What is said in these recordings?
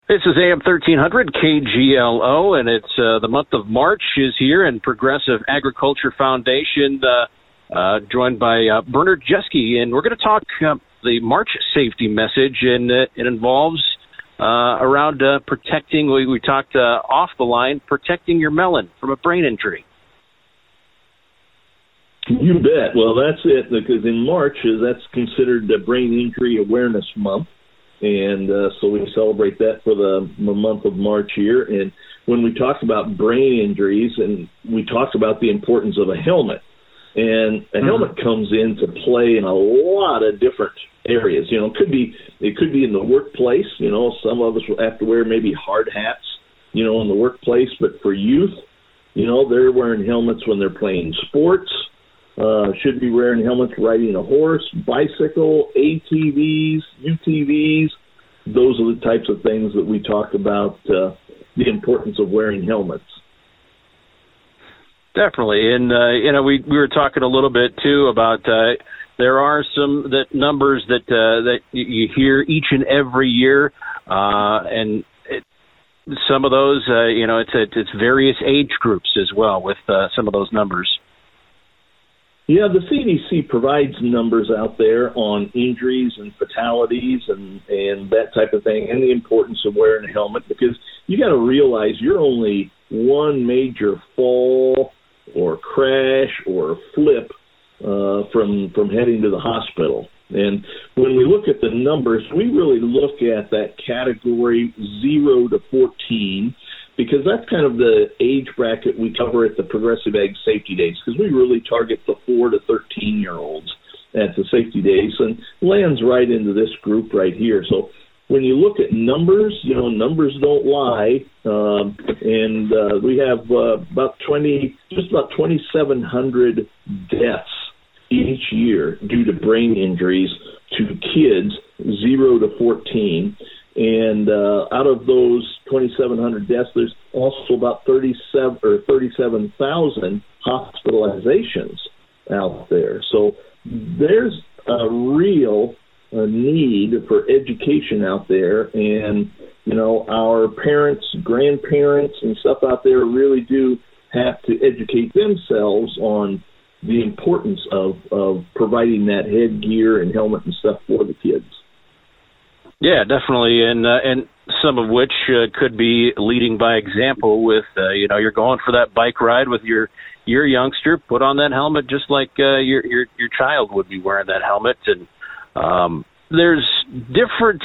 This is AM 1300 KGLO, and it's the month of March is here, and Progressive Agriculture Foundation joined by Bernard Jeske, and we're going to talk the March safety message, and it involves around protecting, we talked off the line, protecting your melon from a brain injury. You bet. Well, that's it, because in March, that's considered the Brain Injury Awareness Month. And so we celebrate that for the month of March here. And when we talk about brain injuries, and we talk about the importance of a helmet, and a helmet comes into play in a lot of different areas. You know, it could be in the workplace. You know, some of us will have to wear maybe hard hats, you know, in the workplace. But for youth, you know, they're wearing helmets when they're playing sports. Should be wearing helmets riding a horse, bicycle, ATVs, UTVs. Those are the types of things that we talk about, the importance of wearing helmets. Definitely. And, you know, we were talking a little bit, too, about there are some numbers that you hear each and every year, and some of those, you know, it's various age groups as well with some of those numbers. Yeah, the CDC provides numbers out there on injuries and fatalities and that type of thing, and the importance of wearing a helmet, because you got to realize you're only one major fall or crash or flip from heading to the hospital. And when we look at the numbers, we really look at that category 0 to 14, because that's kind of the age bracket we cover at the Progressive Ag Safety Days, because we really target the 4 to 13-year-olds at the Safety Days, and lands right into this group right here. So when you look at numbers, you know, numbers don't lie, and we have just about 2,700 deaths each year due to brain injuries to kids 0 to 14. And out of those 2,700 deaths, there's also about 37,000 hospitalizations out there. So there's a real need for education out there. And, you know, our parents, grandparents, and stuff out there really do have to educate themselves on the importance of providing that headgear and helmet and stuff for the kids. Yeah, definitely, and some of which could be leading by example with, you know, you're going for that bike ride with your youngster, put on that helmet just like your child would be wearing that helmet. And there's different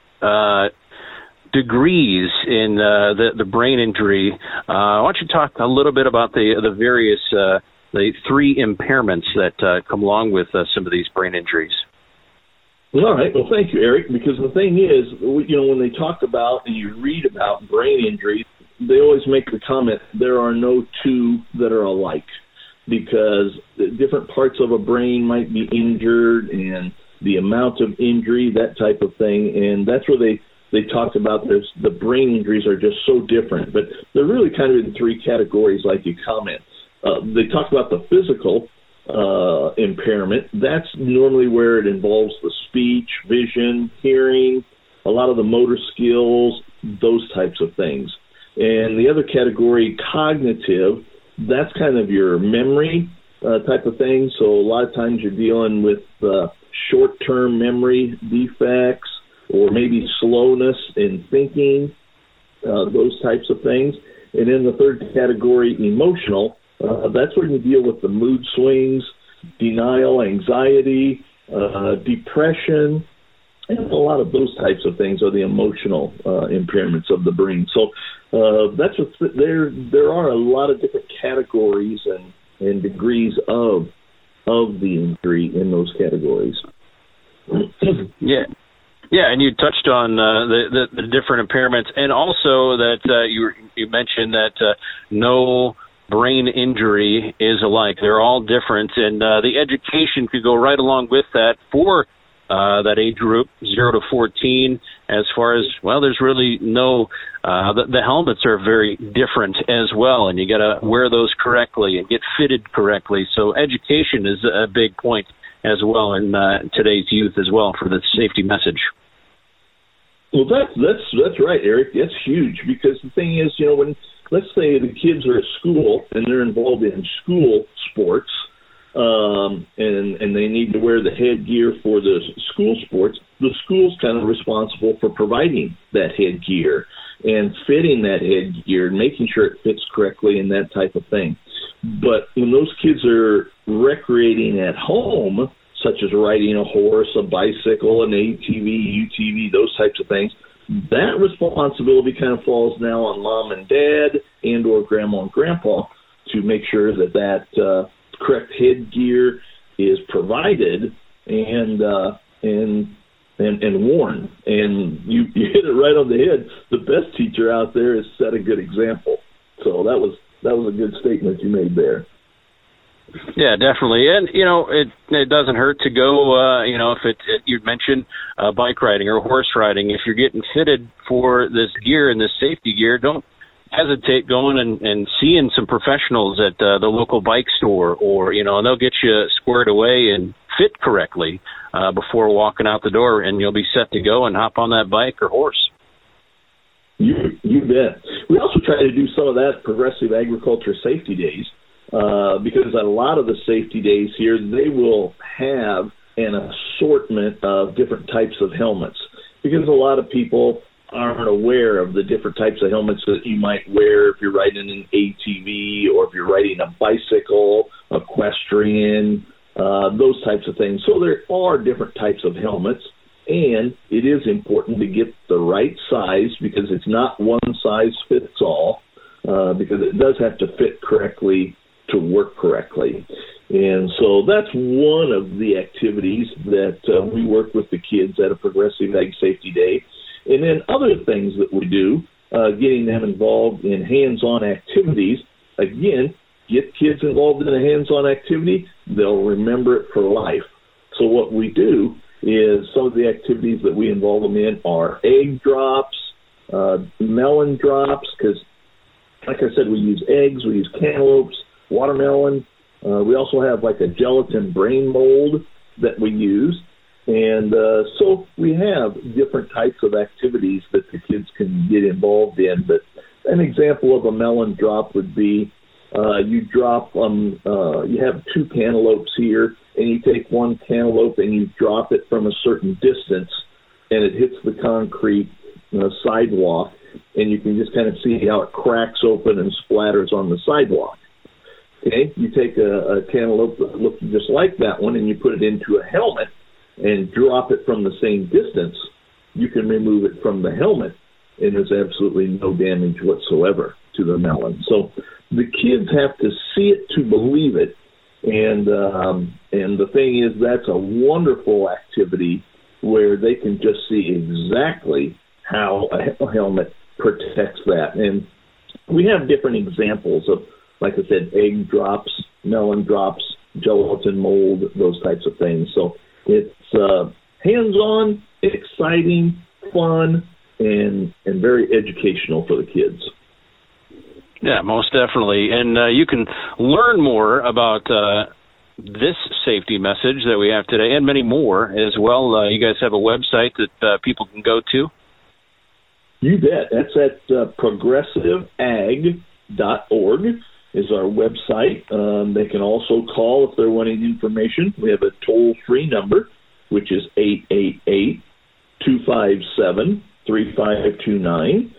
degrees in the brain injury. Why don't you talk a little bit about the various, the three impairments that come along with some of these brain injuries? All right. Well, thank you, Eric, because the thing is, you know, when they talk about and you read about brain injuries, they always make the comment, there are no two that are alike, because different parts of a brain might be injured and the amount of injury, that type of thing. And that's where they talk about this, the brain injuries are just so different. But they're really kind of in three categories, like you comment. They talk about the physical impairment. That's normally where it involves the speech, vision, hearing, a lot of the motor skills, those types of things. And the other category, cognitive, that's kind of your memory type of thing. So a lot of times you're dealing with short-term memory defects or maybe slowness in thinking, those types of things. And then the third category, emotional, that's where you deal with the mood swings, denial, anxiety, depression, and a lot of those types of things are the emotional impairments of the brain. So that's what there are a lot of different categories and degrees of the injury in those categories. Yeah. Yeah, and you touched on the different impairments, and also that you mentioned that no brain injury is alike. They're all different, and the education could go right along with that for that age group, 0 to 14, as far as, well, there's really no, the helmets are very different as well, and you got to wear those correctly and get fitted correctly. So education is a big point as well in today's youth as well for the safety message. Well, that's right, Eric. That's huge, because the thing is, when, let's say the kids are at school and they're involved in school sports, and they need to wear the headgear for the school sports, the school's kind of responsible for providing that headgear and fitting that headgear and making sure it fits correctly and that type of thing. But when those kids are recreating at home, such as riding a horse, a bicycle, an ATV, UTV, those types of things, that responsibility kind of falls now on mom and dad and or grandma and grandpa to make sure that correct headgear is provided and worn. And you hit it right on the head. The best teacher out there is set a good example. So that was a good statement you made there. Yeah, definitely. And, it doesn't hurt to go, if you'd mentioned bike riding or horse riding. If you're getting fitted for this gear and this safety gear, don't hesitate going and seeing some professionals at the local bike store, or, and they'll get you squared away and fit correctly before walking out the door, and you'll be set to go and hop on that bike or horse. You bet. We also try to do some of that Progressive Agriculture Safety Days. Because a lot of the safety days here, they will have an assortment of different types of helmets, because a lot of people aren't aware of the different types of helmets that you might wear if you're riding an ATV or if you're riding a bicycle, equestrian, those types of things. So there are different types of helmets, and it is important to get the right size, because it's not one size fits all, because it does have to fit correctly to work correctly. And so that's one of the activities that we work with the kids at a Progressive Ag Safety Day. And then other things that we do, getting them involved in hands-on activities. Again, get kids involved in a hands-on activity, they'll remember it for life. So what we do is some of the activities that we involve them in are egg drops, melon drops, because like I said, we use eggs, we use cantaloupes, watermelon. We also have like a gelatin brain mold that we use. And so we have different types of activities that the kids can get involved in. But an example of a melon drop would be you have two cantaloupes here, and you take one cantaloupe and you drop it from a certain distance, and it hits the concrete sidewalk, and you can just kind of see how it cracks open and splatters on the sidewalk. Okay, you take a cantaloupe that looks just like that one, and you put it into a helmet and drop it from the same distance. You can remove it from the helmet, and there's absolutely no damage whatsoever to the melon. So the kids have to see it to believe it, and the thing is, that's a wonderful activity where they can just see exactly how a helmet protects that. And we have different examples of, like I said, egg drops, melon drops, gelatin mold, those types of things. So it's hands-on, exciting, fun, and very educational for the kids. Yeah, most definitely. And you can learn more about this safety message that we have today and many more as well. You guys have a website that people can go to? You bet. That's at progressiveag.org is our website. They can also call if they're wanting information. We have a toll-free number, which is 888-257-3529.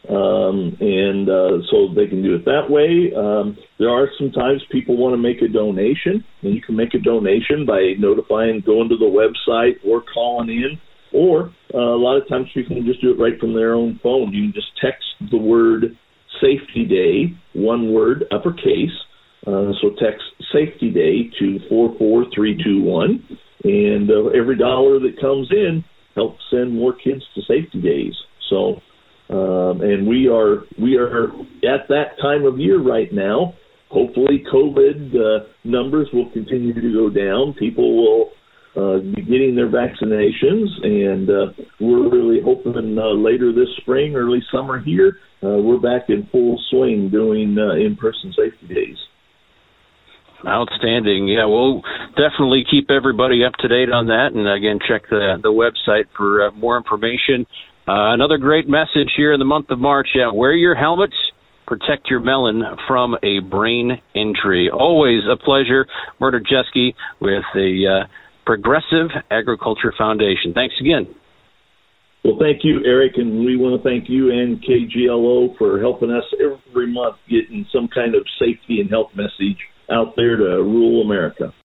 So they can do it that way. There are sometimes people want to make a donation, and you can make a donation by going to the website or calling in, or a lot of times you can just do it right from their own phone. You can just text the word Safety Day, one word, uppercase. So text Safety Day to 44321, and every dollar that comes in helps send more kids to Safety Days. So, and we are at that time of year right now. Hopefully, COVID numbers will continue to go down. People will be getting their vaccinations, and we're really hoping later this spring, early summer here, we're back in full swing doing in-person Safety Days. Outstanding. Yeah, we'll definitely keep everybody up to date on that. And again, check the website for more information. Another great message here in the month of March. Yeah, wear your helmets. Protect your melon from a brain injury. Always a pleasure. Murdo Jeske with the Progressive Agriculture Foundation. Thanks again. Well, thank you, Eric, and we want to thank you and KGLO for helping us every month getting some kind of safety and health message out there to rural America.